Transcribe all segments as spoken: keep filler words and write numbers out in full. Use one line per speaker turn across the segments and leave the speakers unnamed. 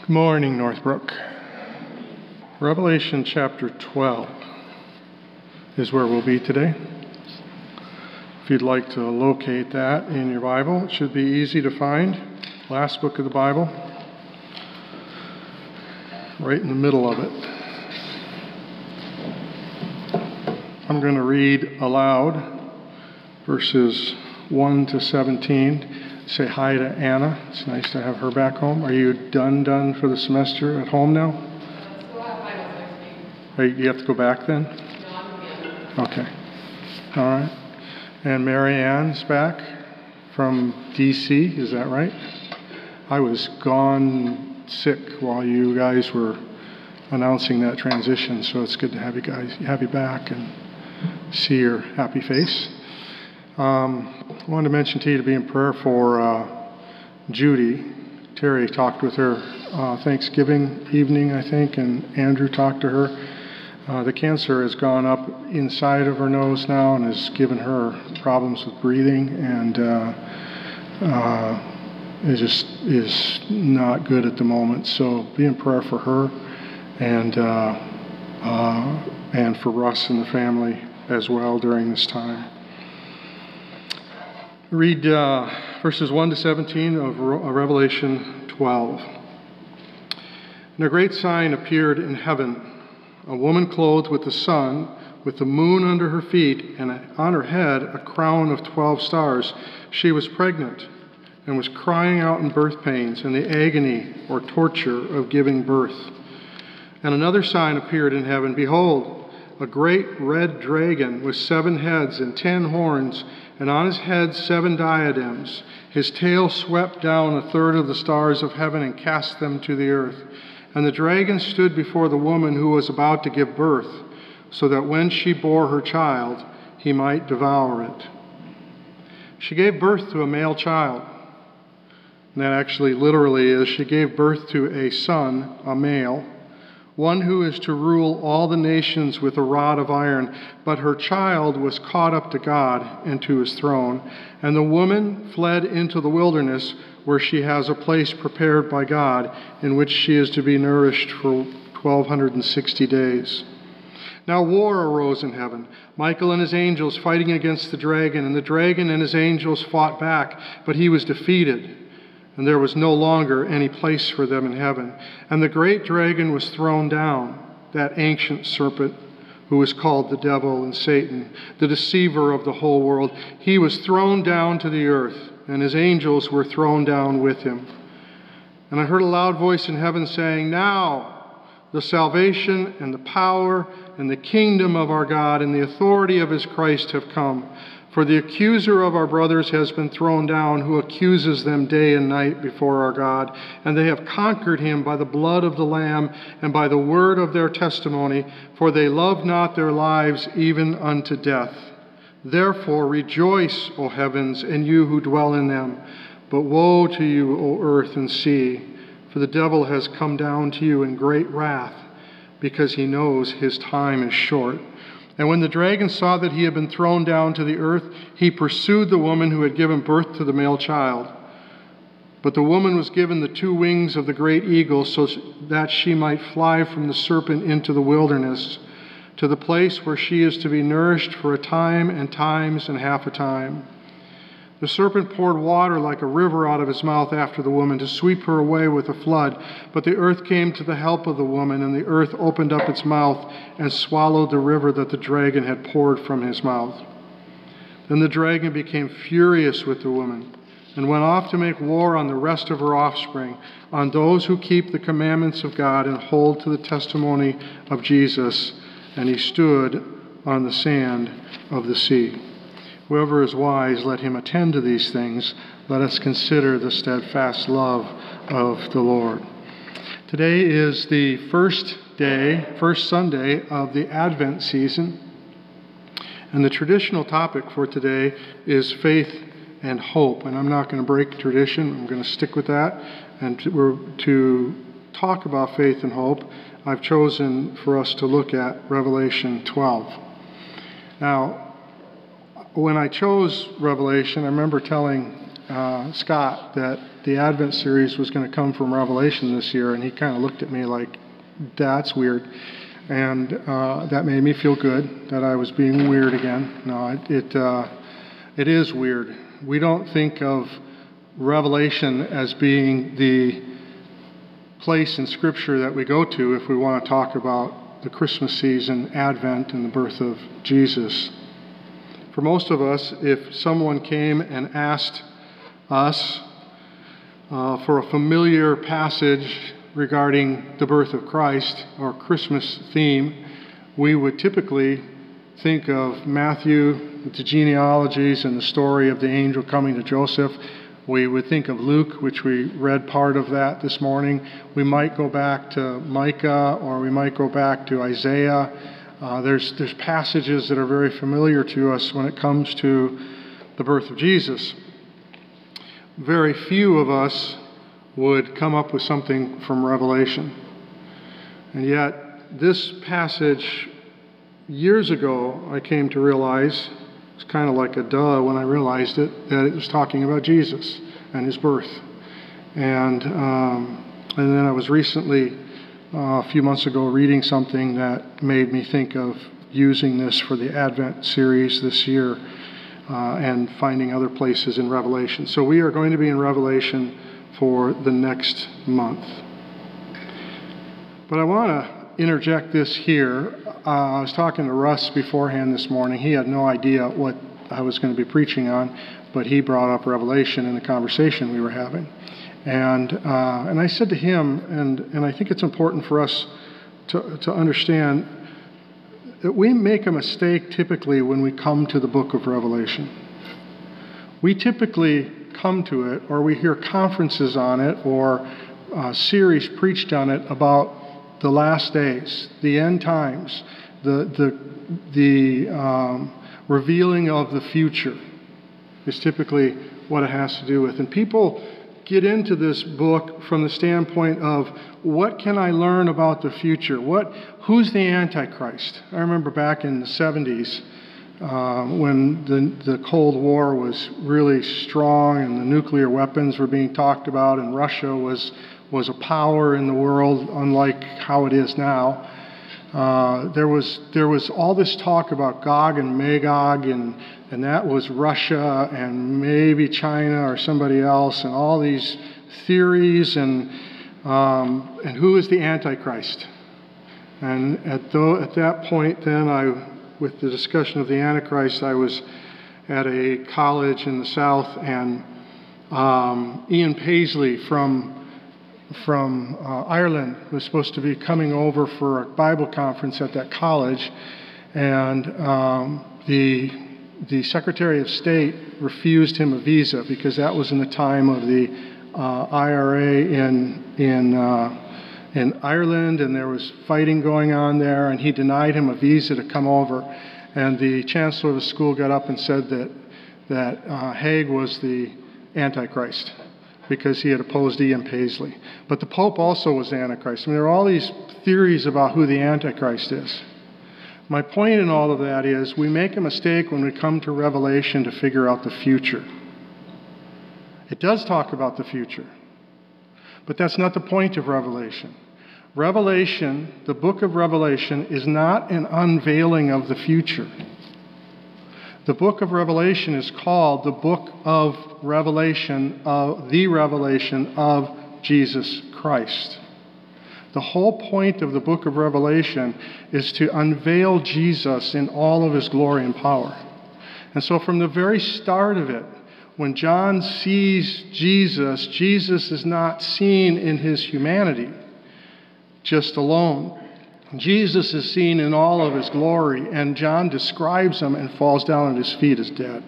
Good morning, Northbrook. Revelation chapter twelve is where we'll be today. If you'd like to locate that in your Bible, it should be easy to find. Last book of the Bible, right in the middle of it. I'm going to read aloud verses one to seventeen. Say hi to Anna. It's nice to have her back home. Are you done done for the semester at home now? Are you, you have to go back then? Okay. All right. And Mary Ann's back from D C, is that right? I was gone sick while you guys were announcing that transition, so it's good to have you guys have you back and see your happy face. Um, I wanted to mention to you to be in prayer for uh, Judy. Terry talked with her uh, Thanksgiving evening, I think, and Andrew talked to her. Uh, the cancer has gone up inside of her nose now and has given her problems with breathing, and uh, uh, it just is not good at the moment. So be in prayer for her and uh, uh, and for Russ and the family as well during this time. Read uh, verses one to seventeen of Revelation twelve. And a great sign appeared in heaven, a woman clothed with the sun, with the moon under her feet, and on her head a crown of twelve stars. She was pregnant and was crying out in birth pains and the agony or torture of giving birth. And another sign appeared in heaven. Behold, a great red dragon with seven heads and ten horns, and on his head seven diadems. His tail swept down a third of the stars of heaven and cast them to the earth. And the dragon stood before the woman who was about to give birth, so that when she bore her child, he might devour it. She gave birth to a male child. And that actually literally is, she gave birth to a son, a male, one who is to rule all the nations with a rod of iron. But her child was caught up to God and to his throne. And the woman fled into the wilderness, where she has a place prepared by God, in which she is to be nourished for twelve sixty days. Now war arose in heaven, Michael and his angels fighting against the dragon, and the dragon and his angels fought back, but he was defeated, and there was no longer any place for them in heaven. And the great dragon was thrown down, that ancient serpent who is called the devil and Satan, the deceiver of the whole world. He was thrown down to the earth, and his angels were thrown down with him. And I heard a loud voice in heaven saying, "Now the salvation and the power and the kingdom of our God and the authority of his Christ have come. For the accuser of our brothers has been thrown down, who accuses them day and night before our God. And they have conquered him by the blood of the Lamb and by the word of their testimony, for they loved not their lives even unto death. Therefore rejoice, O heavens, and you who dwell in them. But woe to you, O earth and sea, for the devil has come down to you in great wrath, because he knows his time is short. And when the dragon saw that he had been thrown down to the earth, he pursued the woman who had given birth to the male child. But the woman was given the two wings of the great eagle, so that she might fly from the serpent into the wilderness, to the place where she is to be nourished for a time and times and half a time. The serpent poured water like a river out of his mouth after the woman, to sweep her away with a flood. But the earth came to the help of the woman, and the earth opened up its mouth and swallowed the river that the dragon had poured from his mouth. Then the dragon became furious with the woman, and went off to make war on the rest of her offspring, on those who keep the commandments of God and hold to the testimony of Jesus. And he stood on the sand of the sea. Whoever is wise, let him attend to these things. Let us consider the steadfast love of the Lord. Today is the first day, first Sunday of the Advent season. And the traditional topic for today is faith and hope. And I'm not going to break tradition. I'm going to stick with that. And to, to talk about faith and hope, I've chosen for us to look at Revelation twelve. Now, when I chose Revelation, I remember telling uh, Scott that the Advent series was going to come from Revelation this year, and he kind of looked at me like, that's weird. And uh, that made me feel good that I was being weird again. No, it it, uh, it is weird. We don't think of Revelation as being the place in Scripture that we go to if we want to talk about the Christmas season, Advent, and the birth of Jesus. For most of us, if someone came and asked us uh, for a familiar passage regarding the birth of Christ or Christmas theme, we would typically think of Matthew, the genealogies, and the story of the angel coming to Joseph. We would think of Luke, which we read part of that this morning. We might go back to Micah, or we might go back to Isaiah. Uh, there's, there's passages that are very familiar to us when it comes to the birth of Jesus. Very few of us would come up with something from Revelation. And yet, this passage, years ago, I came to realize, it's kind of like a duh when I realized it, that it was talking about Jesus and his birth. And, um, and then I was recently, uh, a few months ago, reading something that made me think of using this for the Advent series this year uh, and finding other places in Revelation. So we are going to be in Revelation for the next month. But I want to interject this here. Uh, I was talking to Russ beforehand this morning. He had no idea what I was going to be preaching on, but he brought up Revelation in the conversation we were having. And uh, and I said to him, and, and I think it's important for us to, to understand that we make a mistake typically when we come to the book of Revelation. We typically come to it, or we hear conferences on it, or a series preached on it about the last days, the end times, the the the um, revealing of the future is typically what it has to do with. And people get into this book from the standpoint of, what can I learn about the future? What who's the Antichrist? I remember back in the seventies. Um, when the, the Cold War was really strong and the nuclear weapons were being talked about, and Russia was was a power in the world, unlike how it is now. Uh, there was there was all this talk about Gog and Magog, and and that was Russia and maybe China or somebody else, and all these theories, and um, and who is the Antichrist? And at the, at that point, then I. With the discussion of the Antichrist, I was at a college in the South, and um, Ian Paisley from from uh, Ireland was supposed to be coming over for a Bible conference at that college, and um, the the Secretary of State refused him a visa because that was in the time of the uh, I R A in in. Uh, in Ireland, and there was fighting going on there, and he denied him a visa to come over. And the chancellor of the school got up and said that that uh, Haig was the Antichrist because he had opposed Ian Paisley. But the Pope also was the Antichrist. I mean, there are all these theories about who the Antichrist is. My point in all of that is we make a mistake when we come to Revelation to figure out the future. It does talk about the future, but that's not the point of Revelation. Revelation, the book of Revelation, is not an unveiling of the future. The book of Revelation is called the book of Revelation, of the revelation of Jesus Christ. The whole point of the book of Revelation is to unveil Jesus in all of his glory and power. And so from the very start of it, when John sees Jesus, Jesus is not seen in his humanity just alone. Jesus is seen in all of his glory, and John describes him and falls down at his feet as dead.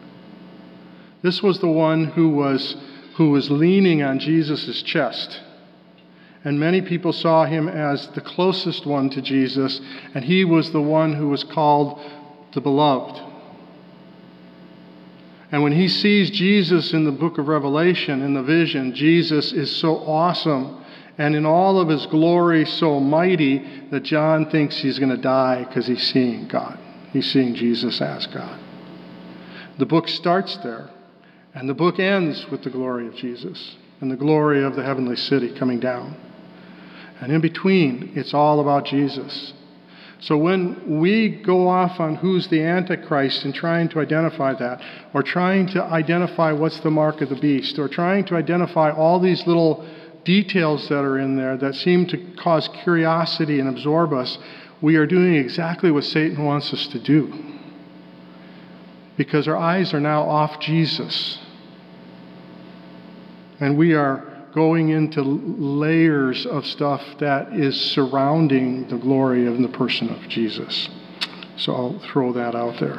This was the one who was, who was leaning on Jesus' chest. And many people saw him as the closest one to Jesus, and he was the one who was called the beloved. And when he sees Jesus in the book of Revelation, in the vision, Jesus is so awesome and in all of his glory so mighty that John thinks he's going to die because he's seeing God. He's seeing Jesus as God. The book starts there, and the book ends with the glory of Jesus. and the glory of the heavenly city coming down. And in between, it's all about Jesus. So when we go off on who's the Antichrist and trying to identify that, or trying to identify what's the mark of the beast, or trying to identify all these little details that are in there that seem to cause curiosity and absorb us, we are doing exactly what Satan wants us to do. Because our eyes are now off Jesus. And we are going into layers of stuff that is surrounding the glory of the person of Jesus. So I'll throw that out there.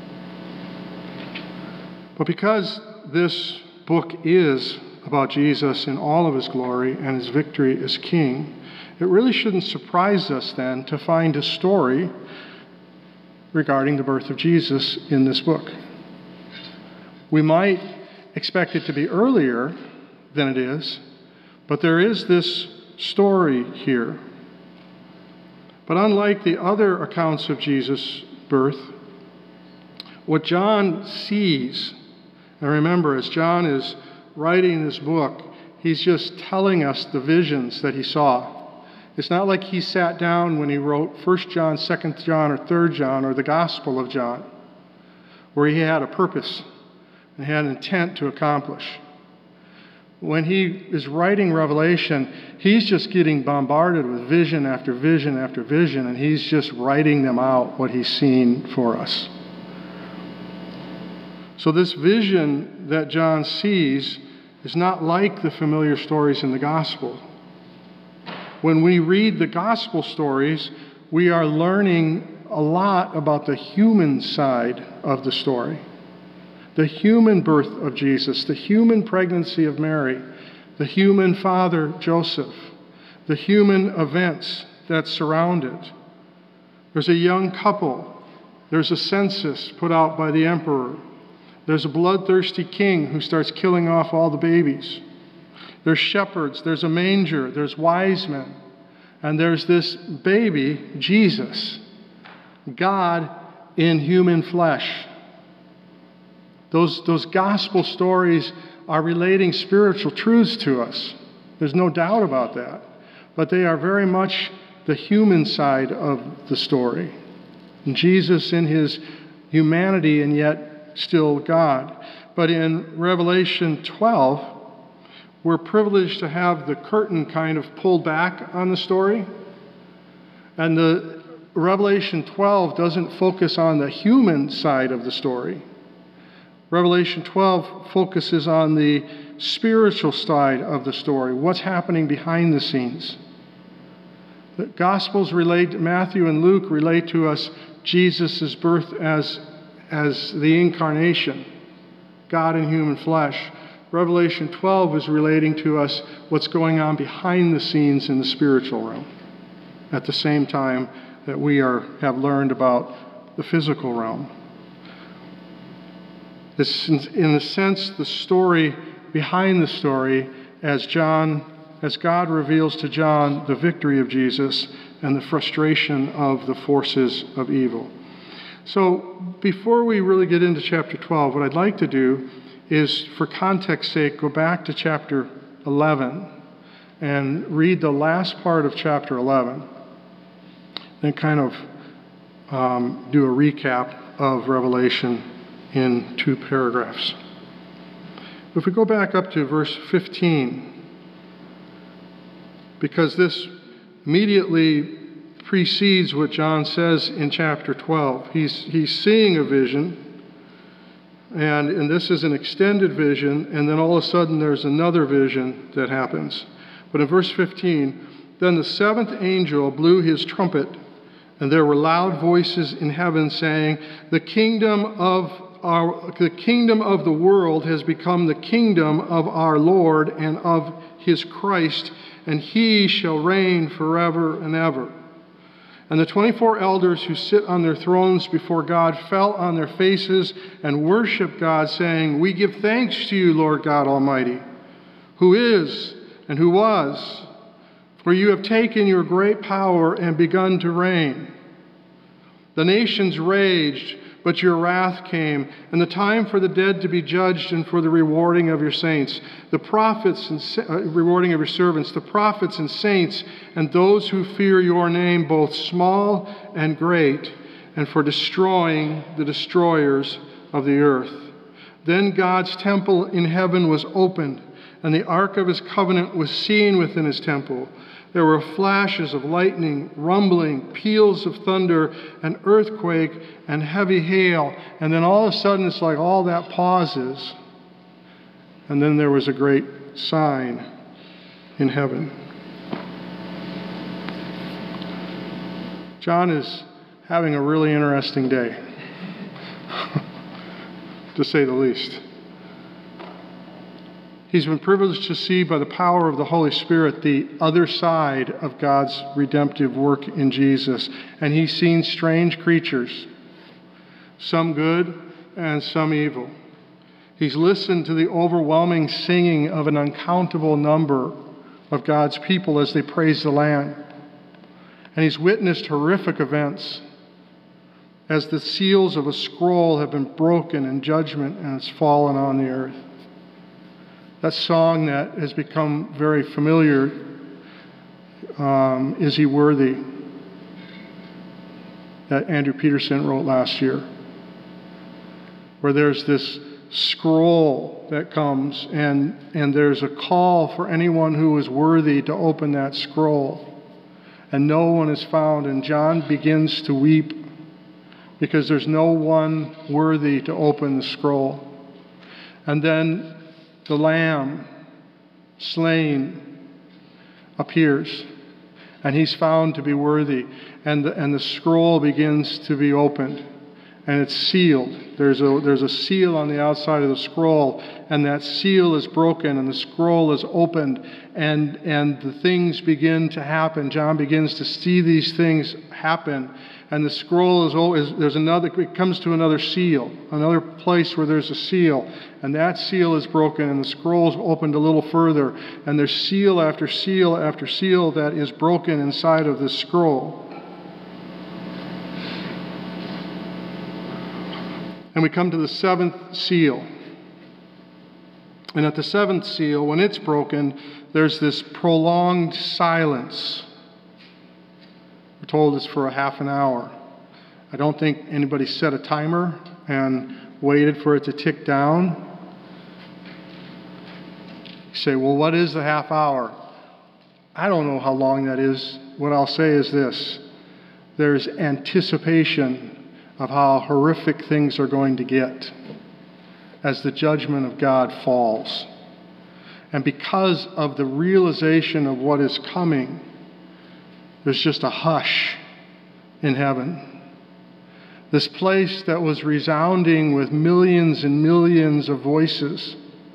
But because this book is about Jesus in all of his glory and his victory as king, it really shouldn't surprise us then to find a story regarding the birth of Jesus in this book. We might expect it to be earlier than it is, but there is this story here. But unlike the other accounts of Jesus' birth, what John sees, and remember, as John is writing this book, he's just telling us the visions that he saw. It's not like he sat down when he wrote First John, Second John, or Third John, or the Gospel of John, where he had a purpose and had an intent to accomplish. When he is writing Revelation, he's just getting bombarded with vision after vision after vision, and he's just writing them out, what he's seen for us. So this vision that John sees is not like the familiar stories in the Gospel. When we read the Gospel stories, we are learning a lot about the human side of the story. The human birth of Jesus, the human pregnancy of Mary, the human father Joseph, the human events that surround it. There's a young couple. There's a census put out by the emperor. There's a bloodthirsty king who starts killing off all the babies. There's shepherds. There's a manger. There's wise men. And there's this baby, Jesus, God in human flesh. Those, those gospel stories are relating spiritual truths to us. There's no doubt about that. But they are very much the human side of the story. And Jesus in his humanity and yet still God. But in Revelation twelve, we're privileged to have the curtain kind of pulled back on the story. And the Revelation twelve doesn't focus on the human side of the story. Revelation twelve focuses on the spiritual side of the story, what's happening behind the scenes. The Gospels relate, Matthew and Luke relate to us Jesus' birth as, as the incarnation, God in human flesh. Revelation twelve is relating to us what's going on behind the scenes in the spiritual realm, at the same time that we are have learned about the physical realm. It's, in a sense, the story behind the story as John, as God reveals to John the victory of Jesus and the frustration of the forces of evil. So before we really get into chapter twelve, what I'd like to do is, for context's sake, go back to chapter eleven and read the last part of chapter eleven, then kind of um, do a recap of Revelation in two paragraphs. If we go back up to verse fifteen, because this immediately precedes what John says in chapter twelve. He's, he's seeing a vision, and, and this is an extended vision, and then all of a sudden there's another vision that happens. But in verse fifteen, then the seventh angel blew his trumpet, and there were loud voices in heaven saying, The kingdom of Our, the kingdom of the world has become the kingdom of our Lord and of his Christ, and he shall reign forever and ever. And the twenty-four elders who sit on their thrones before God fell on their faces and worshiped God, saying, We give thanks to you, Lord God Almighty, who is and who was, for you have taken your great power and begun to reign. The nations raged, but your wrath came, and the time for the dead to be judged and for the rewarding of your saints, the prophets and uh, rewarding of your servants, the prophets and saints, and those who fear your name, both small and great, and for destroying the destroyers of the earth. Then God's temple in heaven was opened, and the ark of his covenant was seen within his temple. There were flashes of lightning, rumbling, peals of thunder, an earthquake, and heavy hail. And then all of a sudden, it's like all that pauses. And then there was a great sign in heaven. John is having a really interesting day, to say the least. He's been privileged to see by the power of the Holy Spirit the other side of God's redemptive work in Jesus. And he's seen strange creatures, some good and some evil. He's listened to the overwhelming singing of an uncountable number of God's people as they praise the Lamb. And he's witnessed horrific events as the seals of a scroll have been broken in judgment and it's fallen on the earth. That song that has become very familiar, um, Is He Worthy, that Andrew Peterson wrote last year, where there's this scroll that comes and, and there's a call for anyone who is worthy to open that scroll. And no one is found, and John begins to weep because there's no one worthy to open the scroll. And then the Lamb, slain, appears, and he's found to be worthy. And the, and the scroll begins to be opened, and it's sealed. There's a, there's a seal on the outside of the scroll, and that seal is broken, and the scroll is opened, and, and the things begin to happen. John begins to see these things happen. And the scroll is always, there's another, it comes to another seal, another place where there's a seal. And that seal is broken, and the scroll is opened a little further. And there's seal after seal after seal that is broken inside of this scroll. And we come to the seventh seal. And at the seventh seal, when it's broken, there's this prolonged silence. We're told it's for a half an hour. I don't think anybody set a timer and waited for it to tick down. You say, well, what is the half hour? I don't know how long that is. What I'll say is this. There's anticipation of how horrific things are going to get as the judgment of God falls. And because of the realization of what is coming, there's just a hush in heaven. This place that was resounding with millions and millions of voices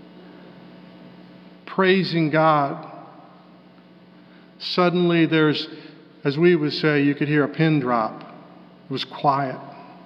praising God. Suddenly there's, as we would say, you could hear a pin drop. It was quiet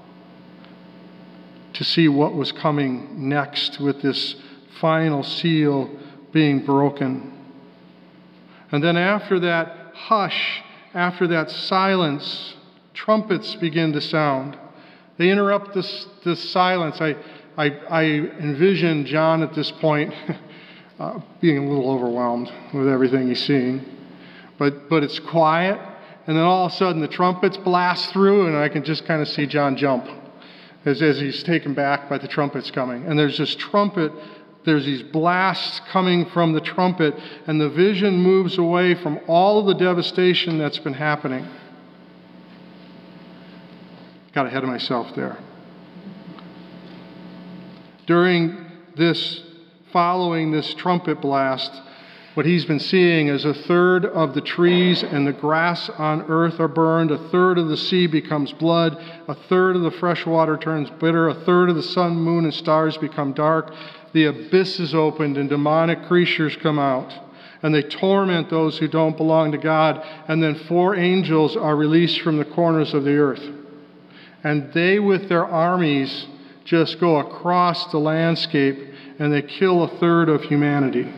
to see what was coming next with this final seal being broken. And then after that hush, after that silence, trumpets begin to sound. They interrupt this, this silence. I, I, I envision John at this point uh, being a little overwhelmed with everything he's seeing. But, but it's quiet, and then all of a sudden the trumpets blast through, and I can just kind of see John jump as, as he's taken back by the trumpets coming. And there's this trumpet, there's these blasts coming from the trumpet, and the vision moves away from all of the devastation that's been happening. Got ahead of myself there. During this, following this trumpet blast, what he's been seeing is a third of the trees and the grass on earth are burned, a third of the sea becomes blood, a third of the fresh water turns bitter, a third of the sun, moon, and stars become dark. The abyss is opened and demonic creatures come out, and they torment those who don't belong to God. And then four angels are released from the corners of the earth. And they, with their armies, just go across the landscape, and they kill a third of humanity.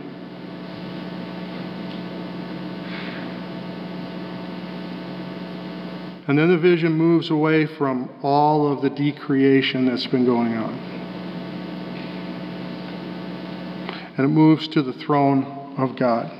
And then the vision moves away from all of the decreation that's been going on. And it moves to the throne of God.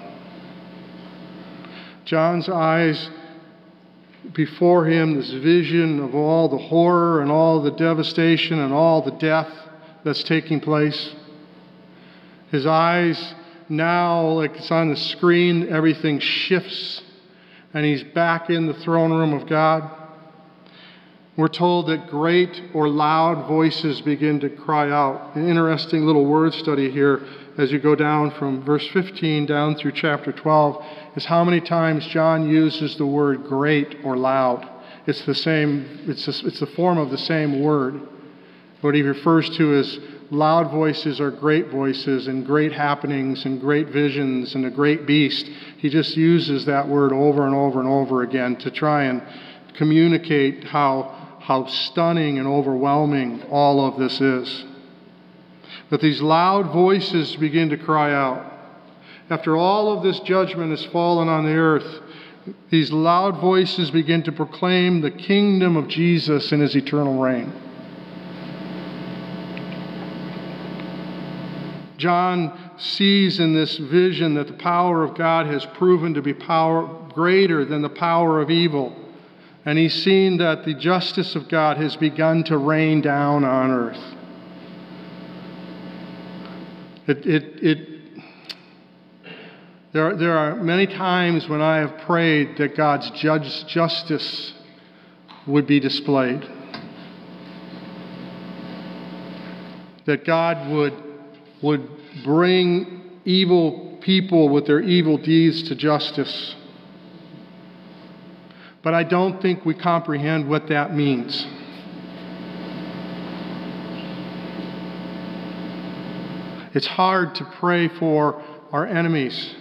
John's eyes, before him, this vision of all the horror and all the devastation and all the death that's taking place. His eyes now, like it's on the screen, everything shifts, and he's back in the throne room of God. We're told that great or loud voices begin to cry out. An interesting little word study here as you go down from verse fifteen down through chapter twelve is how many times John uses the word great or loud. It's the same, it's, a, it's the form of the same word. What he refers to as loud voices are great voices and great happenings and great visions and a great beast. He just uses that word over and over and over again to try and communicate how, how stunning and overwhelming all of this is. But these loud voices begin to cry out. After all of this judgment has fallen on the earth, these loud voices begin to proclaim the kingdom of Jesus and his eternal reign. John sees in this vision that the power of God has proven to be power greater than the power of evil. And he's seen that the justice of God has begun to rain down on earth. It, it, it, there, are, there are many times when I have prayed that God's judge, justice would be displayed. That God would would bring evil people with their evil deeds to justice. But I don't think we comprehend what that means. It's hard to pray for our enemies.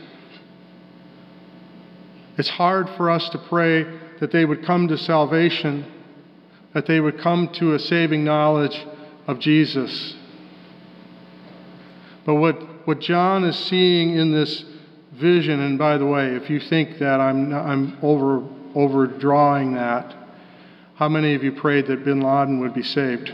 It's hard for us to pray that they would come to salvation, that they would come to a saving knowledge of Jesus. But what, what John is seeing in this vision, and by the way, if you think that I'm, I'm over, overdrawing that, how many of you prayed that bin Laden would be saved?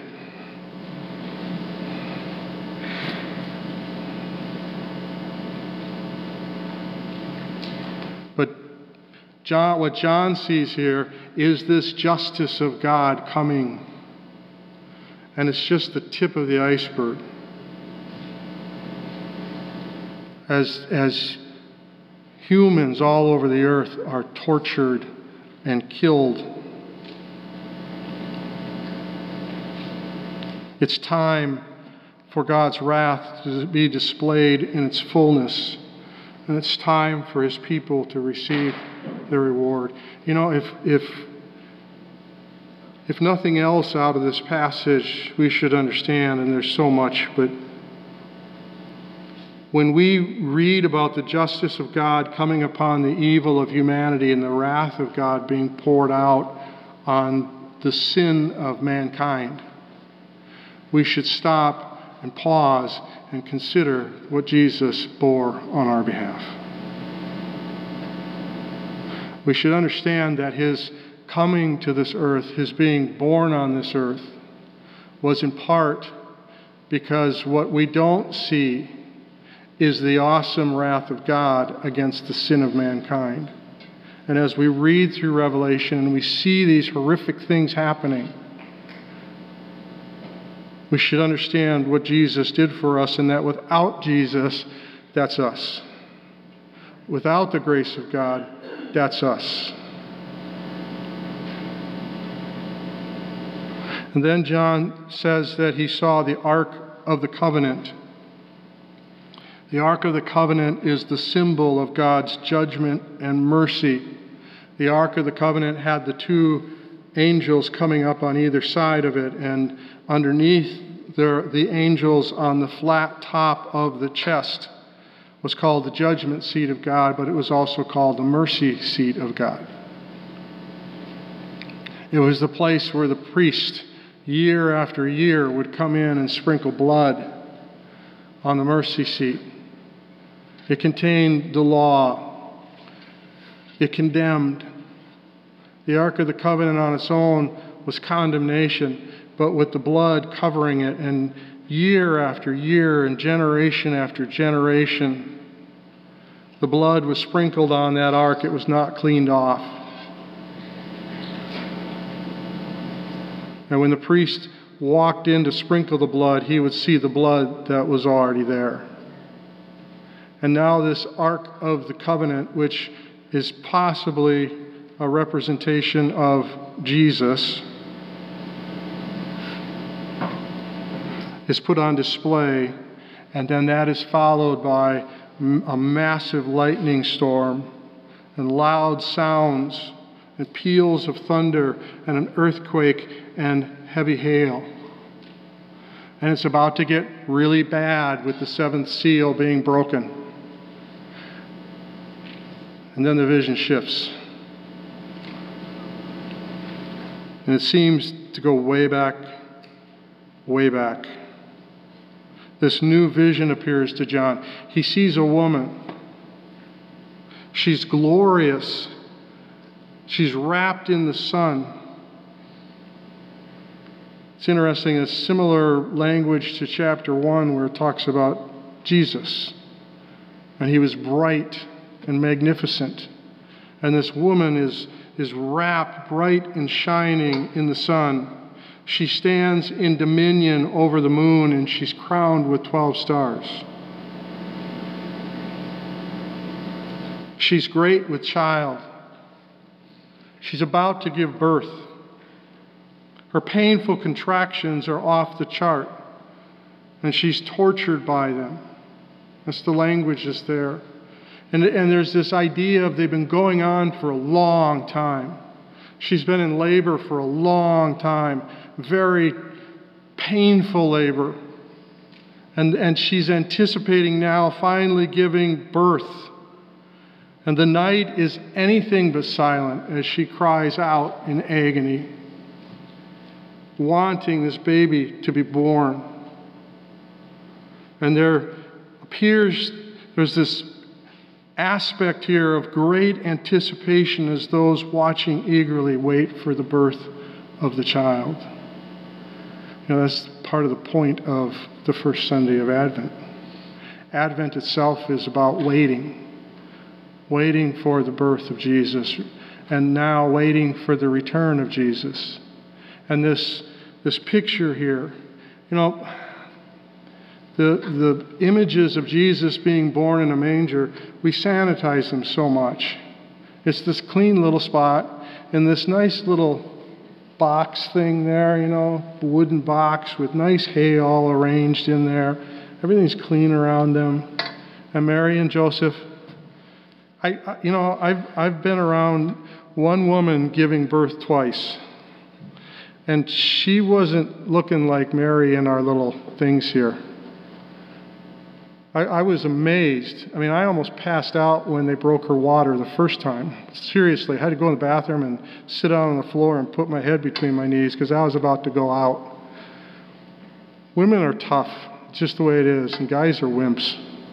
But John, what John sees here is this justice of God coming. And it's just the tip of the iceberg. As, as humans all over the earth are tortured and killed, it's time for God's wrath to be displayed in its fullness. And it's time for his people to receive their reward. You know, if, if, if nothing else out of this passage we should understand, and there's so much, but when we read about the justice of God coming upon the evil of humanity and the wrath of God being poured out on the sin of mankind, we should stop and pause and consider what Jesus bore on our behalf. We should understand that his coming to this earth, his being born on this earth, was in part because what we don't see is the awesome wrath of God against the sin of mankind. And as we read through Revelation and we see these horrific things happening, we should understand what Jesus did for us, and that without Jesus, that's us. Without the grace of God, that's us. And then John says that he saw the Ark of the Covenant. The Ark of the Covenant is the symbol of God's judgment and mercy. The Ark of the Covenant had the two angels coming up on either side of it, and underneath there, the angels on the flat top of the chest was called the judgment seat of God, but it was also called the mercy seat of God. It was the place where the priest, year after year, would come in and sprinkle blood on the mercy seat. It contained the law. It condemned. The Ark of the Covenant on its own was condemnation, but with the blood covering it, and year after year and generation after generation, the blood was sprinkled on that ark. It was not cleaned off. And when the priest walked in to sprinkle the blood, he would see the blood that was already there. And now this Ark of the Covenant, which is possibly a representation of Jesus, is put on display, and then that is followed by a massive lightning storm and loud sounds and peals of thunder and an earthquake and heavy hail. And it's about to get really bad with the seventh seal being broken. And then the vision shifts. And it seems to go way back, way back. This new vision appears to John. He sees a woman. She's glorious. She's wrapped in the sun. It's interesting, it's similar language to chapter one where it talks about Jesus. And he was bright and magnificent. And this woman is, is wrapped bright and shining in the sun. She stands in dominion over the moon, and she's crowned with twelve stars. She's great with child. She's about to give birth. Her painful contractions are off the chart, and she's tortured by them. That's the language that's there. And, and there's this idea of they've been going on for a long time. She's been in labor for a long time, very painful labor. And, and she's anticipating now finally giving birth. And the night is anything but silent as she cries out in agony, wanting this baby to be born. And there appears, there's this aspect here of great anticipation as those watching eagerly wait for the birth of the child. You know, that's part of the point of the first Sunday of Advent. Advent itself is about waiting, waiting for the birth of Jesus, and now waiting for the return of Jesus. And this, this picture here, you know, The, the images of Jesus being born in a manger, we sanitize them so much. It's this clean little spot and this nice little box thing there, you know, wooden box with nice hay all arranged in there. Everything's clean around them. And Mary and Joseph, I, I you know, I've, I've been around one woman giving birth twice. And she wasn't looking like Mary in our little things here. I, I was amazed. I mean, I almost passed out when they broke her water the first time. Seriously, I had to go in the bathroom and sit down on the floor and put my head between my knees because I was about to go out. Women are tough, it's just the way it is, and guys are wimps.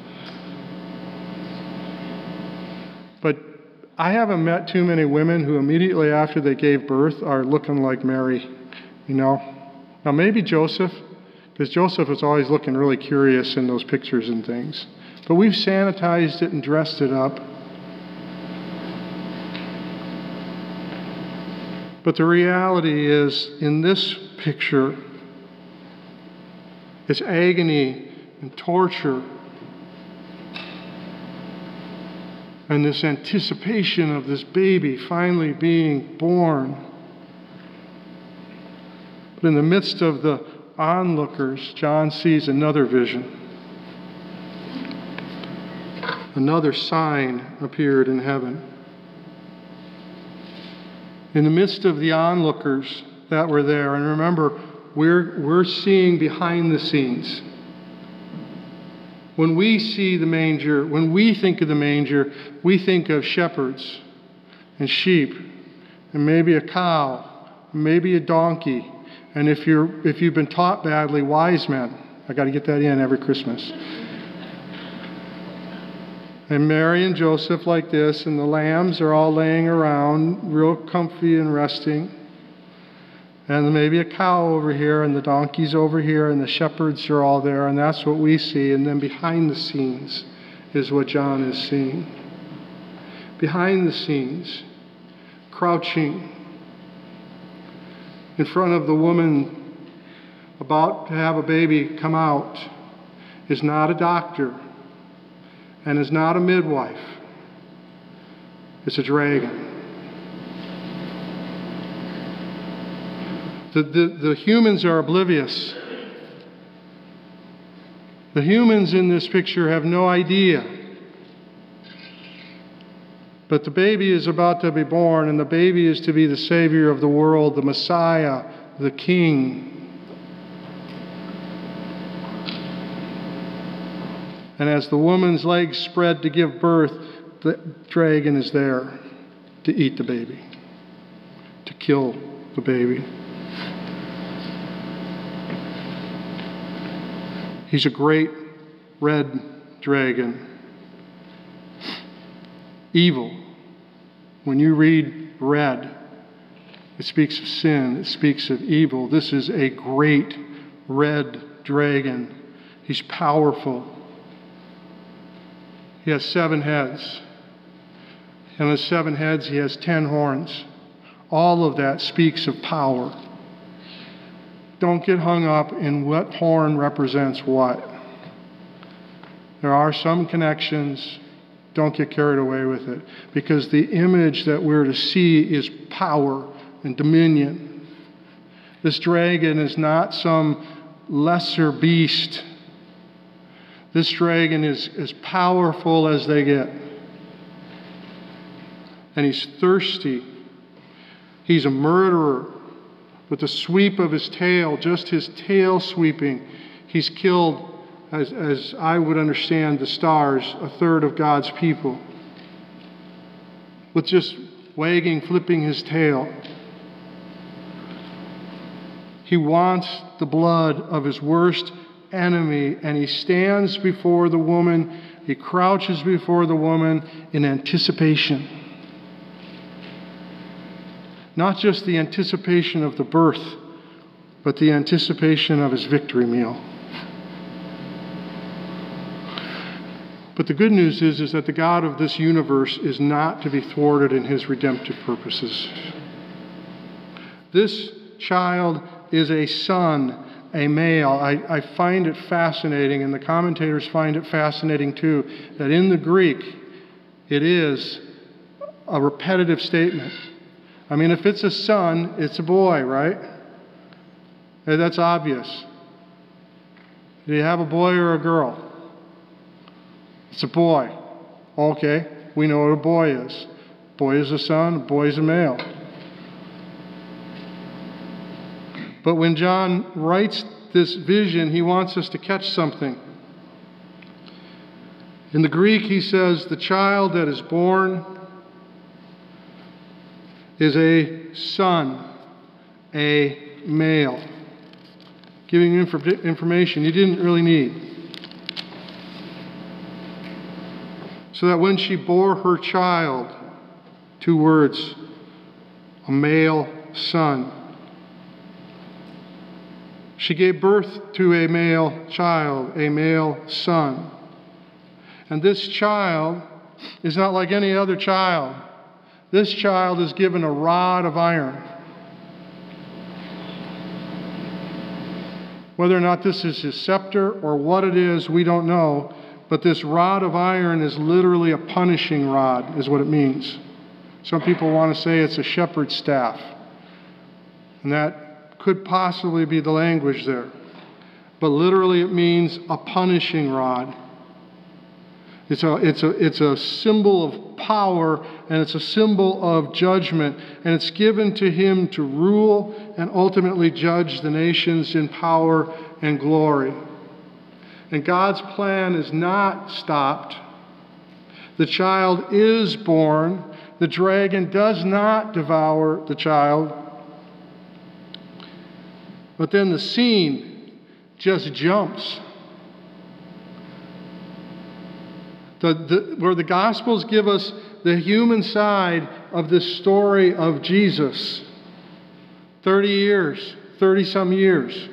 But I haven't met too many women who immediately after they gave birth are looking like Mary, you know. Now maybe Joseph, because Joseph was always looking really curious in those pictures and things. But we've sanitized it and dressed it up. But the reality is, in this picture, it's agony and torture and this anticipation of this baby finally being born. But in the midst of the onlookers, John sees another vision. Another sign appeared in heaven. In the midst of the onlookers that were there, and remember, we're, we're seeing behind the scenes. When we see the manger, when we think of the manger, we think of shepherds and sheep and maybe a cow, maybe a donkey. And if you're if you've been taught badly, wise men. I got to get that in every Christmas. And Mary and Joseph like this, and the lambs are all laying around, real comfy and resting. And maybe a cow over here, and the donkeys over here, and the shepherds are all there, and that's what we see. And then behind the scenes is what John is seeing. Behind the scenes, crouching in front of the woman about to have a baby come out, is not a doctor and is not a midwife. It's a dragon. The, the, the humans are oblivious. The humans in this picture have no idea. But the baby is about to be born, and the baby is to be the Savior of the world, the Messiah, the King. And as the woman's legs spread to give birth, the dragon is there to eat the baby, to kill the baby. He's a great red dragon. Evil. When you read red, it speaks of sin, it speaks of evil. This is a great red dragon. He's powerful. He has seven heads. And on seven heads, he has ten horns. All of that speaks of power. Don't get hung up in what horn represents what. There are some connections. Don't get carried away with it. Because the image that we're to see is power and dominion. This dragon is not some lesser beast. This dragon is as powerful as they get. And he's thirsty. He's a murderer. With the sweep of his tail, just his tail sweeping, he's killed, as, as I would understand the stars, a third of God's people. With just wagging, flipping his tail. He wants the blood of his worst enemy, and he stands before the woman, he crouches before the woman in anticipation. Not just the anticipation of the birth, but the anticipation of his victory meal. But the good news is, is that the God of this universe is not to be thwarted in his redemptive purposes. This child is a son, a male. I, I find it fascinating, and the commentators find it fascinating too, that in the Greek, it is a repetitive statement. I mean, if it's a son, it's a boy, right? That's obvious. Do you have a boy or a girl? It's a boy. Okay, we know what a boy is. Boy is a son, a boy is a male. But when John writes this vision, he wants us to catch something. In the Greek, he says, the child that is born is a son, a male. Giving you inf- information you didn't really need. So that when she bore her child, two words, a male son, she gave birth to a male child, a male son. And this child is not like any other child. This child is given a rod of iron. Whether or not this is his scepter or what it is, we don't know. But this rod of iron is literally a punishing rod, is what it means. Some people want to say it's a shepherd's staff. And that could possibly be the language there. But literally it means a punishing rod. It's a, it's a, it's a symbol of power, and it's a symbol of judgment. And it's given to him to rule and ultimately judge the nations in power and glory. And God's plan is not stopped. The child is born. The dragon does not devour the child. But then the scene just jumps. The, the, where the Gospels give us the human side of this story of Jesus. thirty years, thirty-some years.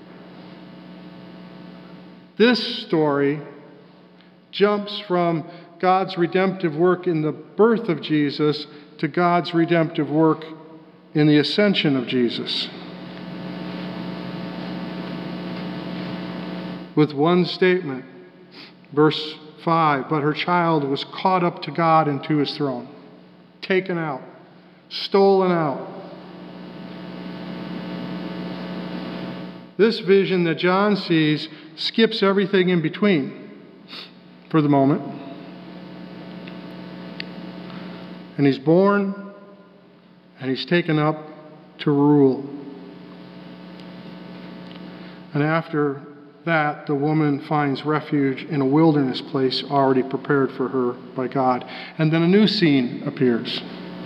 This story jumps from God's redemptive work in the birth of Jesus to God's redemptive work in the ascension of Jesus. With one statement, verse five, but her child was caught up to God and to his throne, taken out, stolen out. This vision that John sees skips everything in between for the moment. And he's born, and he's taken up to rule. And after that, the woman finds refuge in a wilderness place already prepared for her by God. And then a new scene appears.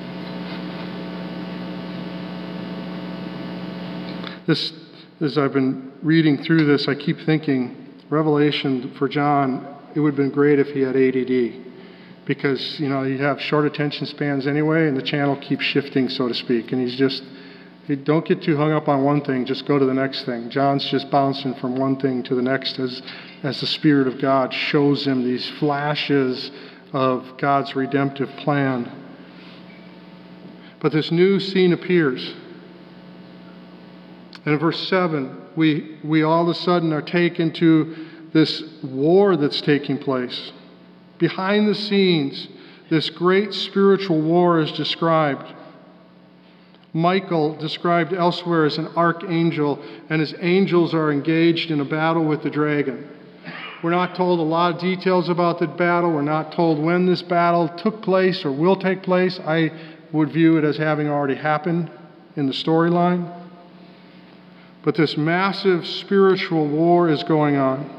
This, as I've been reading through this, I keep thinking, Revelation for John, it would have been great if he had A D D. Because, you know, you have short attention spans anyway, and the channel keeps shifting, so to speak. And he's just, don't get too hung up on one thing, just go to the next thing. John's just bouncing from one thing to the next as, as the Spirit of God shows him these flashes of God's redemptive plan. But this new scene appears. And in verse seven, we, we all of a sudden are taken to this war that's taking place. Behind the scenes, this great spiritual war is described. Michael, described elsewhere as an archangel, and his angels are engaged in a battle with the dragon. We're not told a lot of details about the battle. We're not told when this battle took place or will take place. I would view it as having already happened in the storyline. But this massive spiritual war is going on.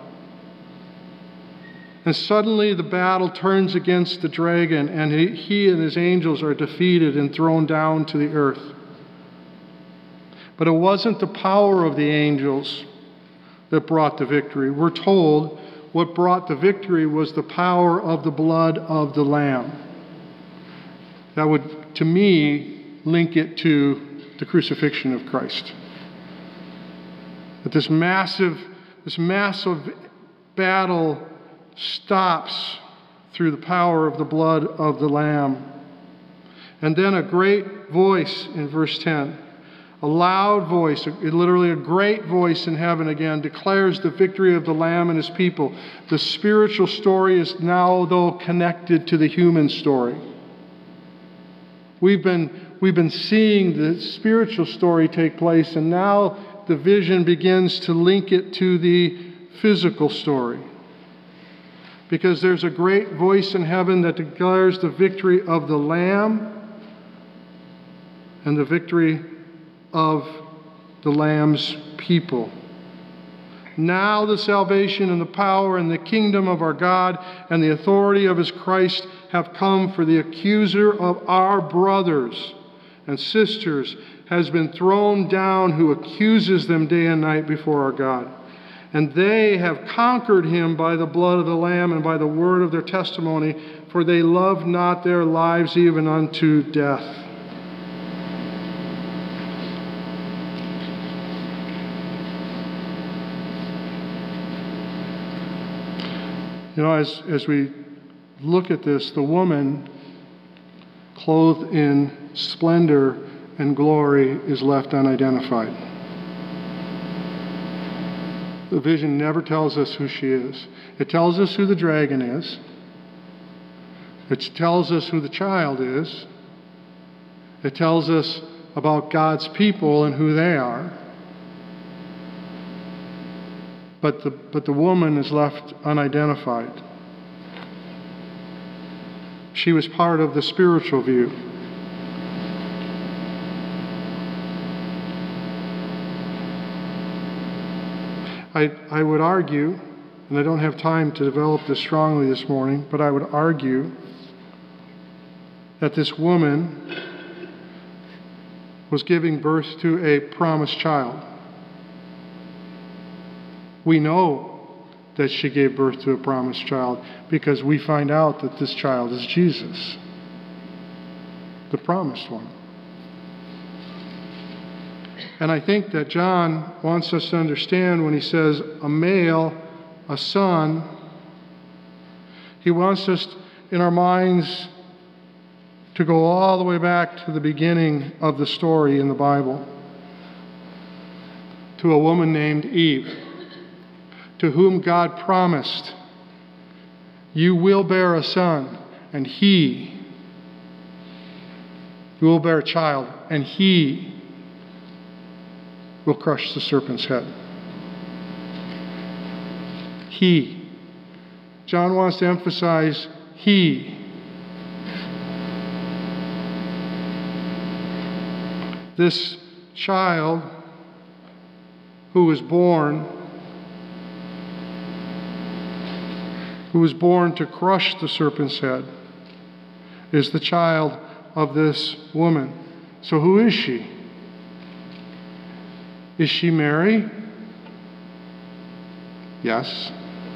And suddenly the battle turns against the dragon, and he, he and his angels are defeated and thrown down to the earth. But it wasn't the power of the angels that brought the victory. We're told what brought the victory was the power of the blood of the Lamb. That would, to me, link it to the crucifixion of Christ. That this massive, this massive battle stops through the power of the blood of the Lamb. And then a great voice in verse ten, a loud voice, literally a great voice in heaven again, declares the victory of the Lamb and his people. The spiritual story is now, though, connected to the human story. We've been, we've been seeing the spiritual story take place, and now the vision begins to link it to the physical story. Because there's a great voice in heaven that declares the victory of the Lamb and the victory of the Lamb's people. Now the salvation and the power and the kingdom of our God and the authority of his Christ have come, for the accuser of our brothers and sisters has been thrown down, who accuses them day and night before our God. And they have conquered him by the blood of the Lamb and by the word of their testimony, for they love not their lives even unto death. You know, as, as we look at this, the woman clothed in splendor and glory is left unidentified. The vision never tells us who she is. It tells us who the dragon is. It tells us who the child is. It tells us about God's people and who they are. But the, but the woman is left unidentified. She was part of the spiritual view. I, I would argue, and I don't have time to develop this strongly this morning, but I would argue that this woman was giving birth to a promised child. We know that she gave birth to a promised child, because we find out that this child is Jesus, the promised one. And I think that John wants us to understand when he says a male, a son, he wants us in our minds to go all the way back to the beginning of the story in the Bible, to a woman named Eve, to whom God promised, "You will bear a son, and he, you will bear a child, and he will crush the serpent's head." He. John wants to emphasize he. This child who was born, who was born to crush the serpent's head, is the child of this woman. So who is she? Is she Mary? Yes.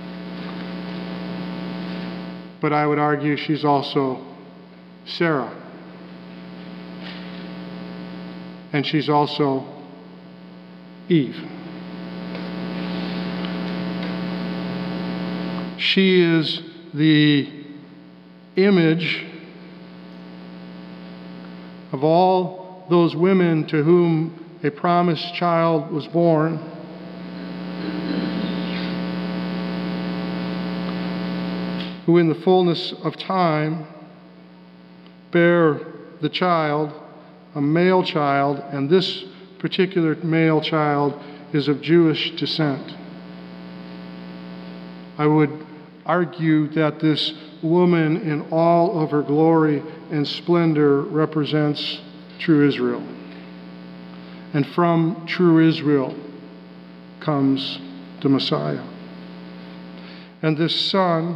But I would argue she's also Sarah. And she's also Eve. She is the image of all those women to whom a promised child was born, who in the fullness of time bear the child, a male child, and this particular male child is of Jewish descent. I would argue that this woman in all of her glory and splendor represents true Israel. And from true Israel comes the Messiah. And this son,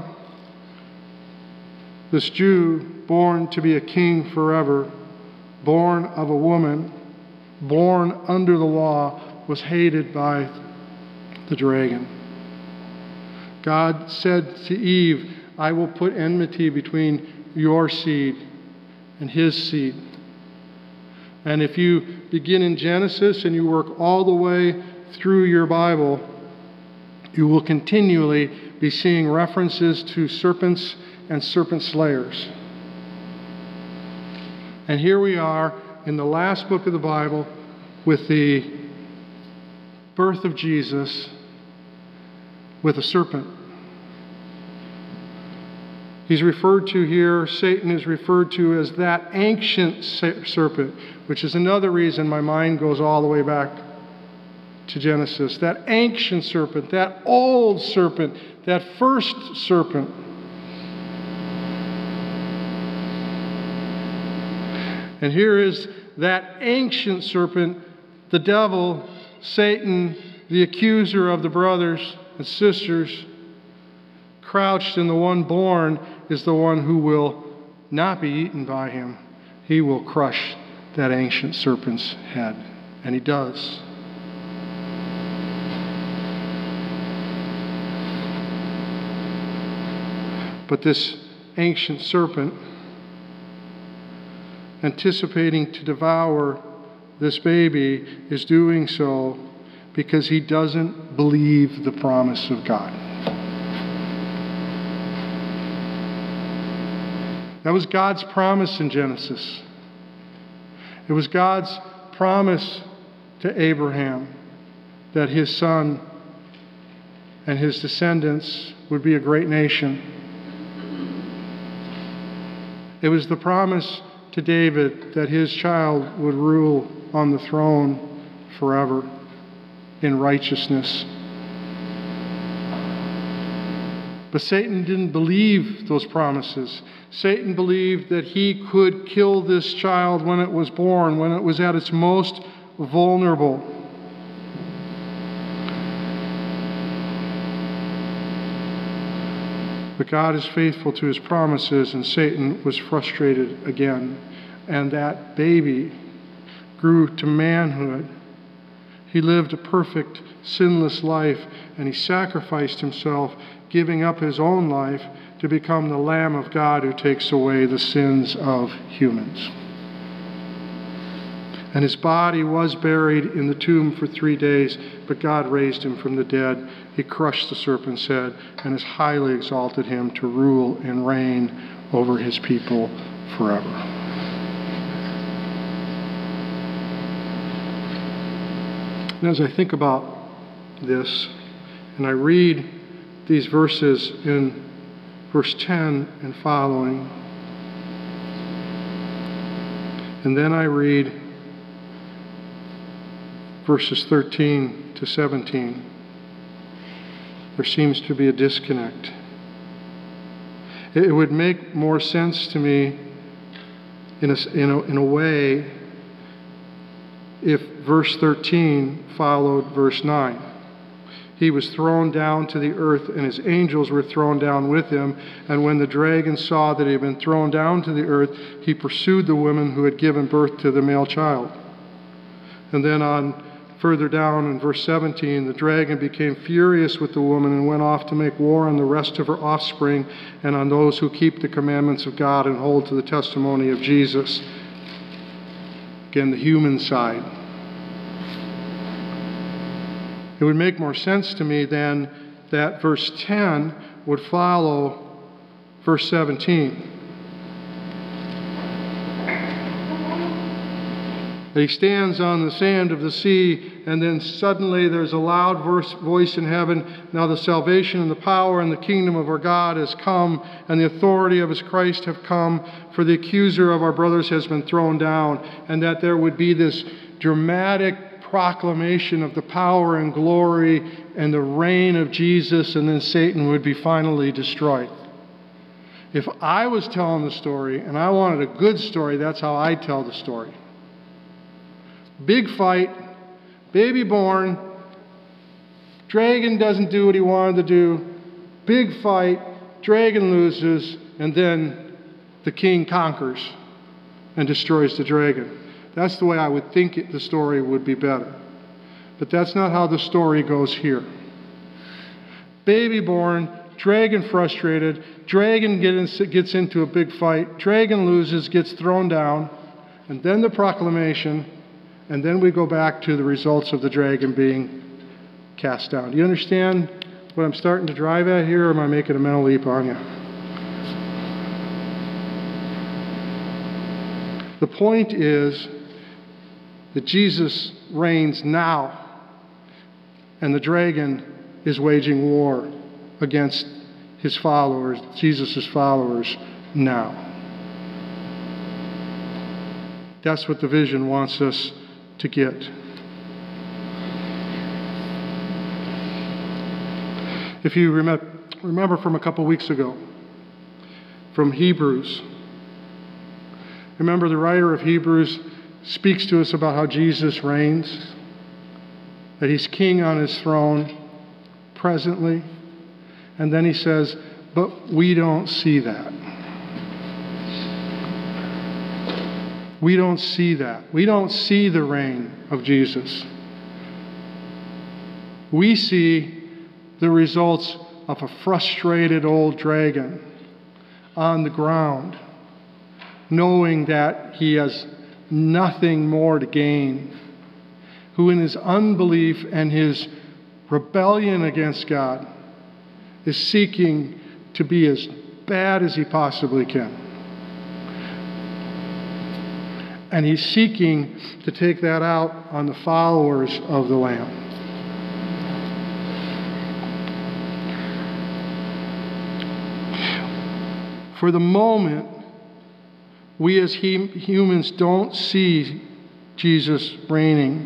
this Jew, born to be a king forever, born of a woman, born under the law, was hated by the dragon. God said to Eve, "I will put enmity between your seed and his seed." And if you begin in Genesis and you work all the way through your Bible, you will continually be seeing references to serpents and serpent slayers. And here we are in the last book of the Bible with the birth of Jesus with a serpent. He's referred to here, Satan is referred to as that ancient serpent, which is another reason my mind goes all the way back to Genesis. That ancient serpent, that old serpent, that first serpent. And here is that ancient serpent, the devil, Satan, the accuser of the brothers and sisters, crouched, and the one born is the one who will not be eaten by him. He will crush that ancient serpent's head. And he does. But this ancient serpent, anticipating to devour this baby, is doing so because he doesn't believe the promise of God. That was God's promise in Genesis. It was God's promise to Abraham that his son and his descendants would be a great nation. It was the promise to David that his child would rule on the throne forever in righteousness. But Satan didn't believe those promises. Satan believed that he could kill this child when it was born, when it was at its most vulnerable. But God is faithful to his promises, and Satan was frustrated again. And that baby grew to manhood. He lived a perfect, sinless life, and he sacrificed himself, giving up his own life to become the Lamb of God who takes away the sins of humans. And his body was buried in the tomb for three days, but God raised him from the dead. He crushed the serpent's head and has highly exalted him to rule and reign over his people forever. And as I think about this, and I read these verses in verse ten and following, and then I read verses thirteen to seventeen, there seems to be a disconnect. It would make more sense to me in a, in a, in a way if verse thirteen followed verse nine. He was thrown down to the earth, and his angels were thrown down with him. And when the dragon saw that he had been thrown down to the earth, he pursued the woman who had given birth to the male child. And then on further down in verse seventeen, the dragon became furious with the woman and went off to make war on the rest of her offspring and on those who keep the commandments of God and hold to the testimony of Jesus. Again, the human side. It would make more sense to me then that verse ten would follow verse seventeen. He stands on the sand of the sea, and then suddenly there's a loud verse, voice in heaven. Now the salvation and the power and the kingdom of our God has come, and the authority of his Christ have come, for the accuser of our brothers has been thrown down. And that there would be this dramatic proclamation of the power and glory and the reign of Jesus, and then Satan would be finally destroyed. If I was telling the story, and I wanted a good story, that's how I tell the story. Big fight, baby born, dragon doesn't do what he wanted to do, big fight, dragon loses, and then the king conquers and destroys the dragon. That's the way I would think it, the story would be better. But that's not how the story goes here. Baby born, dragon frustrated, dragon gets, gets into a big fight, dragon loses, gets thrown down, and then the proclamation. And then we go back to the results of the dragon being cast down. Do you understand what I'm starting to drive at here, or am I making a mental leap on you? The point is that Jesus reigns now, and the dragon is waging war against his followers, Jesus' followers, now. That's what the vision wants us to get. If you remember, remember from a couple weeks ago, from Hebrews, remember the writer of Hebrews speaks to us about how Jesus reigns, that he's king on his throne presently, and then he says, but we don't see that. We don't see that. We don't see the reign of Jesus. We see the results of a frustrated old dragon on the ground, knowing that he has nothing more to gain, who in his unbelief and his rebellion against God is seeking to be as bad as he possibly can. And he's seeking to take that out on the followers of the Lamb. For the moment, we as he, humans don't see Jesus reigning.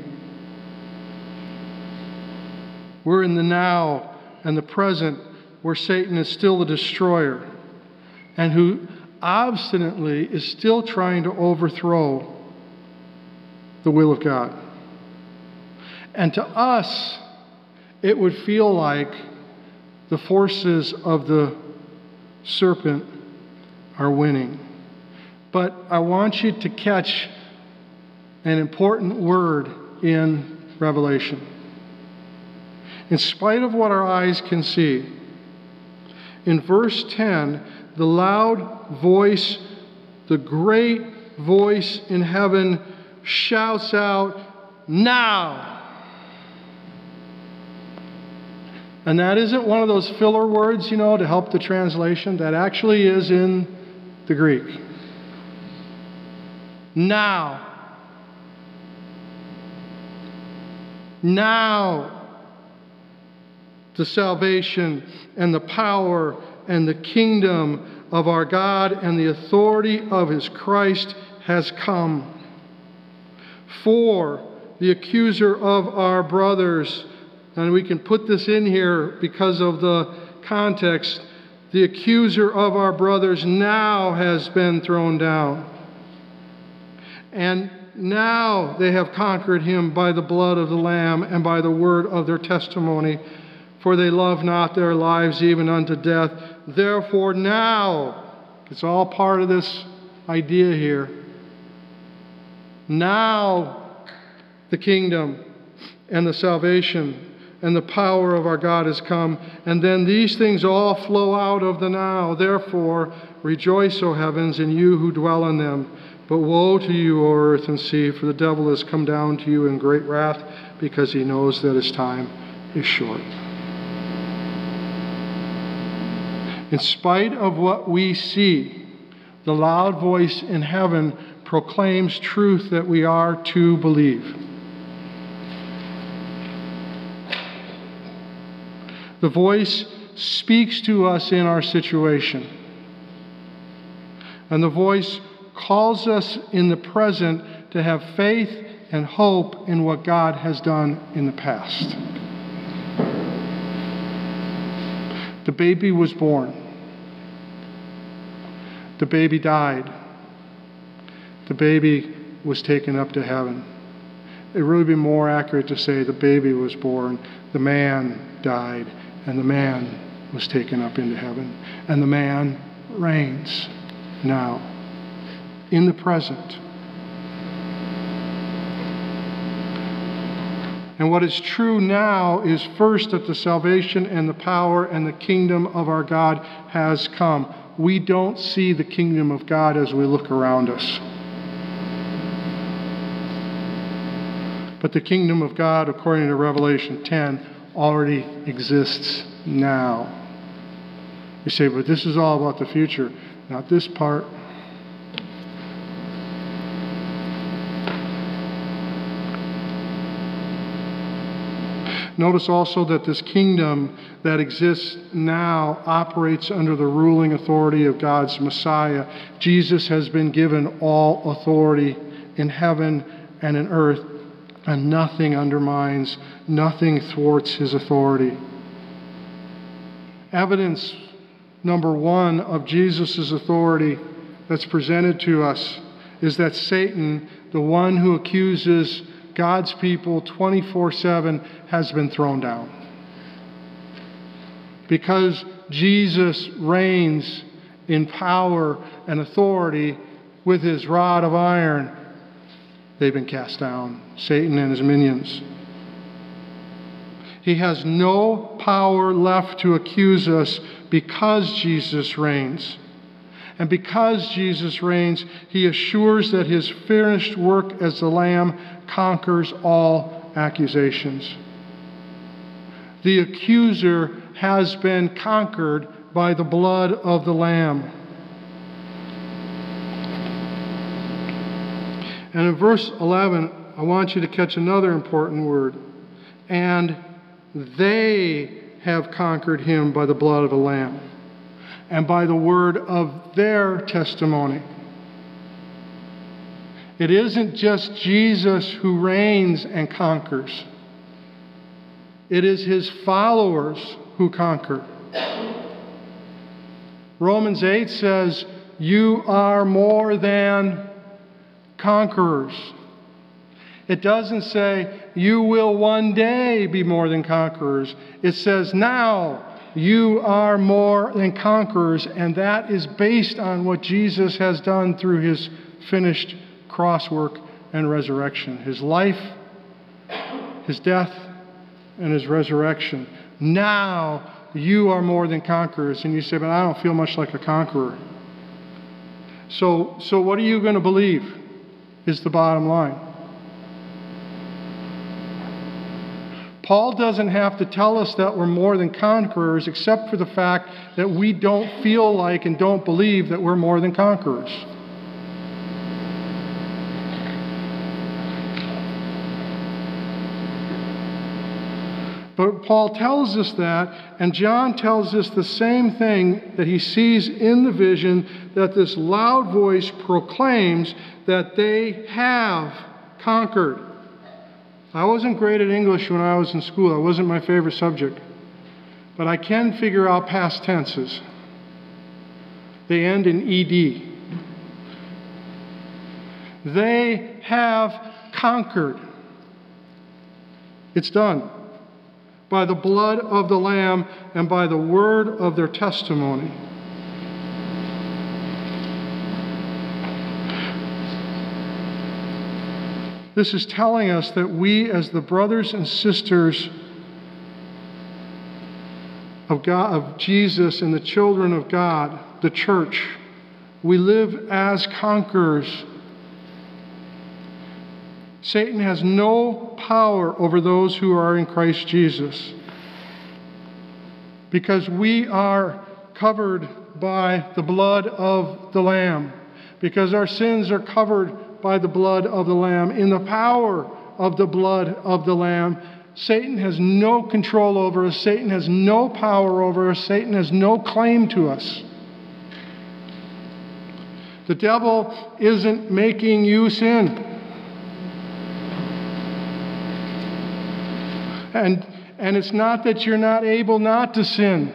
We're in the now and the present, where Satan is still the destroyer, and who obstinately is still trying to overthrow the will of God. And to us, it would feel like the forces of the serpent are winning. But I want you to catch an important word in revelation. In spite of what our eyes can see, in verse ten, the loud voice, the great voice in heaven shouts out, "Now!" And that isn't one of those filler words, you know, to help the translation. That actually is in the Greek. Now. Now. The salvation and the power and the kingdom of our God and the authority of His Christ has come. For the accuser of our brothers, and we can put this in here because of the context, the accuser of our brothers now has been thrown down. And now they have conquered him by the blood of the Lamb and by the word of their testimony, for they love not their lives even unto death. Therefore now, it's all part of this idea here, now the kingdom and the salvation and the power of our God has come. And then these things all flow out of the now. Therefore, rejoice, O heavens, and you who dwell in them. But woe to you, O earth and sea, for the devil has come down to you in great wrath, because he knows that his time is short. In spite of what we see, the loud voice in heaven proclaims truth that we are to believe. The voice speaks to us in our situation. And the voice calls us in the present to have faith and hope in what God has done in the past. The baby was born. The baby died. The baby was taken up to heaven. It would really be more accurate to say the baby was born, the man died, and the man was taken up into heaven. And the man reigns now, in the present. And what is true now is first that the salvation and the power and the kingdom of our God has come. We don't see the kingdom of God as we look around us. But the kingdom of God, according to Revelation ten, already exists now. You say, but this is all about the future. Not this part. Notice also that this kingdom that exists now operates under the ruling authority of God's Messiah. Jesus has been given all authority in heaven and in earth, and nothing undermines, nothing thwarts his authority. Evidence number one of Jesus' authority that's presented to us is that Satan, the one who accuses God's people twenty-four seven, has been thrown down. Because Jesus reigns in power and authority with his rod of iron, they've been cast down, Satan and his minions. He has no power left to accuse us because Jesus reigns. And because Jesus reigns, he assures that his finished work as the Lamb conquers all accusations. The accuser has been conquered by the blood of the Lamb. And in verse eleven, I want you to catch another important word. And they have conquered him by the blood of the Lamb and by the word of their testimony. It isn't just Jesus who reigns and conquers. It is his followers who conquer. Romans eight says, you are more than conquerors. It doesn't say, you will one day be more than conquerors. It says, now you are more than conquerors, and that is based on what Jesus has done through his finished cross work and resurrection. His life, his death and his resurrection. Now you are more than conquerors. And you say, but I don't feel much like a conqueror. So, so what are you going to believe is the bottom line. Paul doesn't have to tell us that we're more than conquerors, except for the fact that we don't feel like and don't believe that we're more than conquerors. But Paul tells us that, and John tells us the same thing that he sees in the vision, that this loud voice proclaims that they have conquered. I wasn't great at English when I was in school. It wasn't my favorite subject. But I can figure out past tenses. They end in E D. They have conquered. It's done. By the blood of the Lamb and by the word of their testimony. This is telling us that we, as the brothers and sisters of God, of Jesus and the children of God, the church, we live as conquerors. Satan has no power over those who are in Christ Jesus, because we are covered by the blood of the Lamb, because our sins are covered by the blood of the Lamb. In the power of the blood of the Lamb, Satan has no control over us. Satan has no power over us. Satan has no claim to us. The devil isn't making you sin. And, and it's not that you're not able not to sin.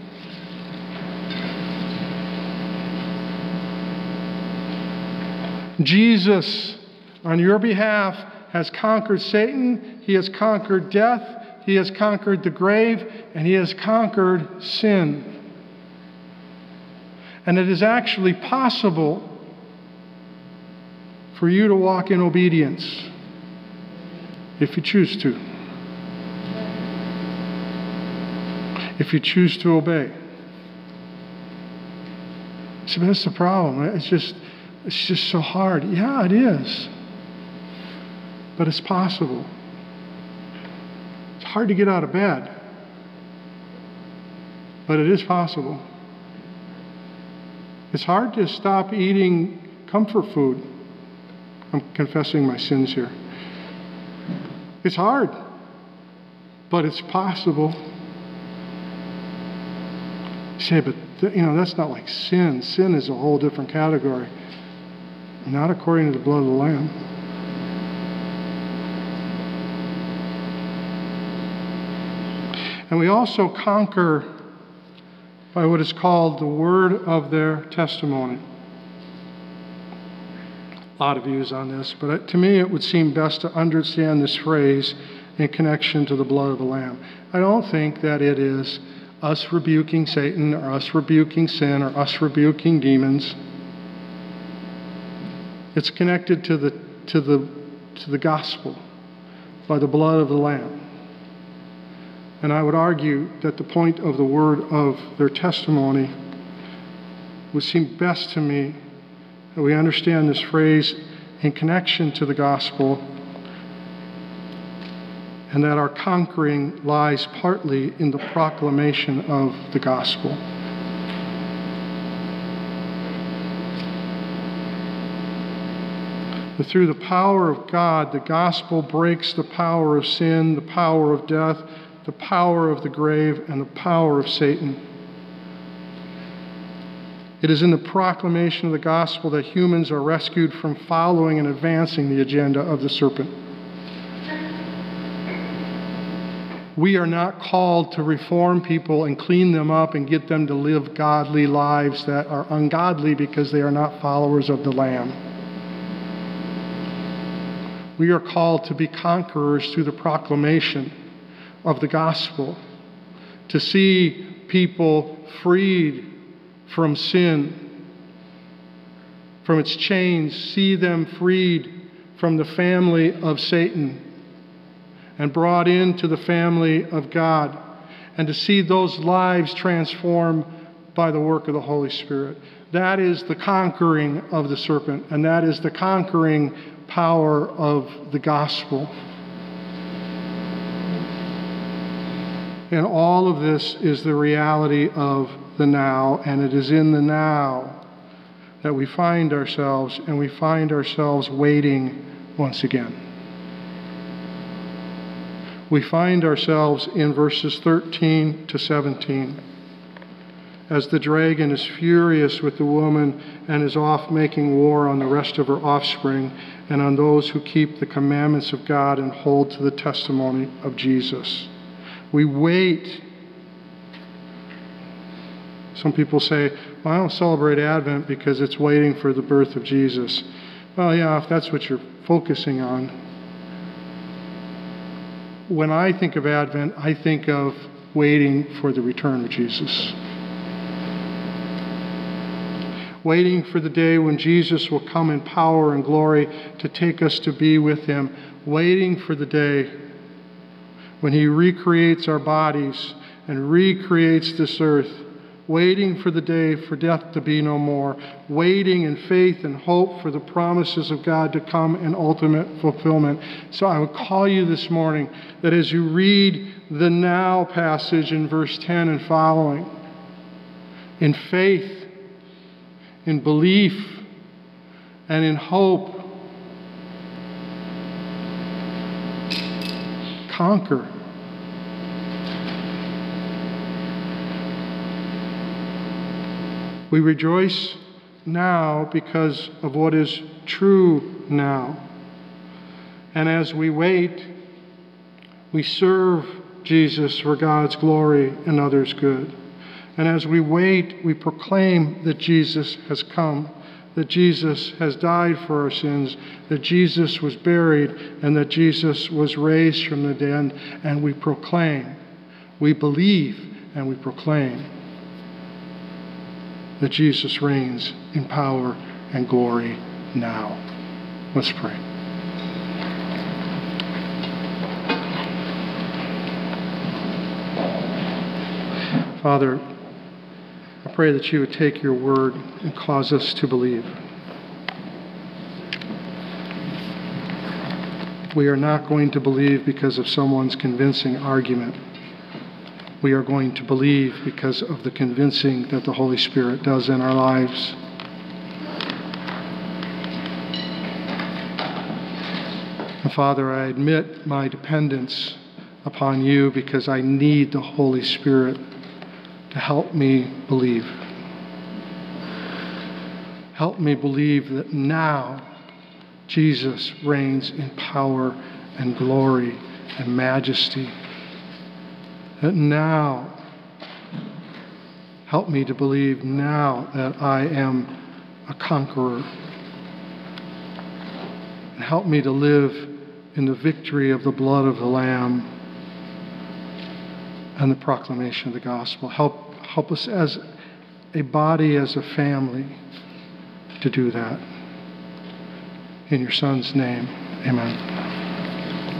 Jesus, on your behalf, has conquered Satan. He has conquered death. He has conquered the grave. And he has conquered sin. And it is actually possible for you to walk in obedience if you choose to. If you choose to obey. So that's the problem. It's just, it's just so hard. Yeah, it is. But it's possible. It's hard to get out of bed. But it is possible. It's hard to stop eating comfort food. I'm confessing my sins here. It's hard. But it's possible. You say, but th- you know, that's not like sin. Sin is a whole different category. Not according to the blood of the Lamb. And we also conquer by what is called the word of their testimony. A lot of views on this, but to me it would seem best to understand this phrase in connection to the blood of the Lamb. I don't think that it is us rebuking Satan, or us rebuking sin, or us rebuking demons. It's connected to the to the to the gospel by the blood of the Lamb. And I would argue that the point of the word of their testimony would seem best to me that we understand this phrase in connection to the gospel, and that our conquering lies partly in the proclamation of the gospel. That through the power of God, the gospel breaks the power of sin, the power of death, the power of the grave, and the power of Satan. It is in the proclamation of the gospel that humans are rescued from following and advancing the agenda of the serpent. We are not called to reform people and clean them up and get them to live godly lives that are ungodly because they are not followers of the Lamb. We are called to be conquerors through the proclamation of the gospel, to see people freed from sin, from its chains, see them freed from the family of Satan, and brought into the family of God, and to see those lives transformed by the work of the Holy Spirit. That is the conquering of the serpent, and that is the conquering power of the gospel. And all of this is the reality of the now, and it is in the now that we find ourselves, and we find ourselves waiting once again. We find ourselves in verses thirteen to seventeen. As the dragon is furious with the woman and is off making war on the rest of her offspring and on those who keep the commandments of God and hold to the testimony of Jesus. We wait. Some people say, well, I don't celebrate Advent because it's waiting for the birth of Jesus. Well, yeah, if that's what you're focusing on. When I think of Advent, I think of waiting for the return of Jesus. Waiting for the day when Jesus will come in power and glory to take us to be with Him. Waiting for the day when He recreates our bodies and recreates this earth. Waiting for the day for death to be no more. Waiting in faith and hope for the promises of God to come in ultimate fulfillment. So I would call you this morning that as you read the now passage in verse ten and following, in faith, in belief, and in hope, conquer. We rejoice now because of what is true now. And as we wait, we serve Jesus for God's glory and others' good. And as we wait, we proclaim that Jesus has come, that Jesus has died for our sins, that Jesus was buried, and that Jesus was raised from the dead. And we proclaim, we believe, and we proclaim that Jesus reigns in power and glory now. Let's pray. Father, I pray that you would take your word and cause us to believe. We are not going to believe because of someone's convincing argument. We are going to believe because of the convincing that the Holy Spirit does in our lives. And Father, I admit my dependence upon you because I need the Holy Spirit to help me believe. Help me believe that now Jesus reigns in power and glory and majesty. That now, help me to believe now that I am a conqueror. And help me to live in the victory of the blood of the Lamb and the proclamation of the gospel. Help, help us as a body, as a family, to do that. In your Son's name, amen.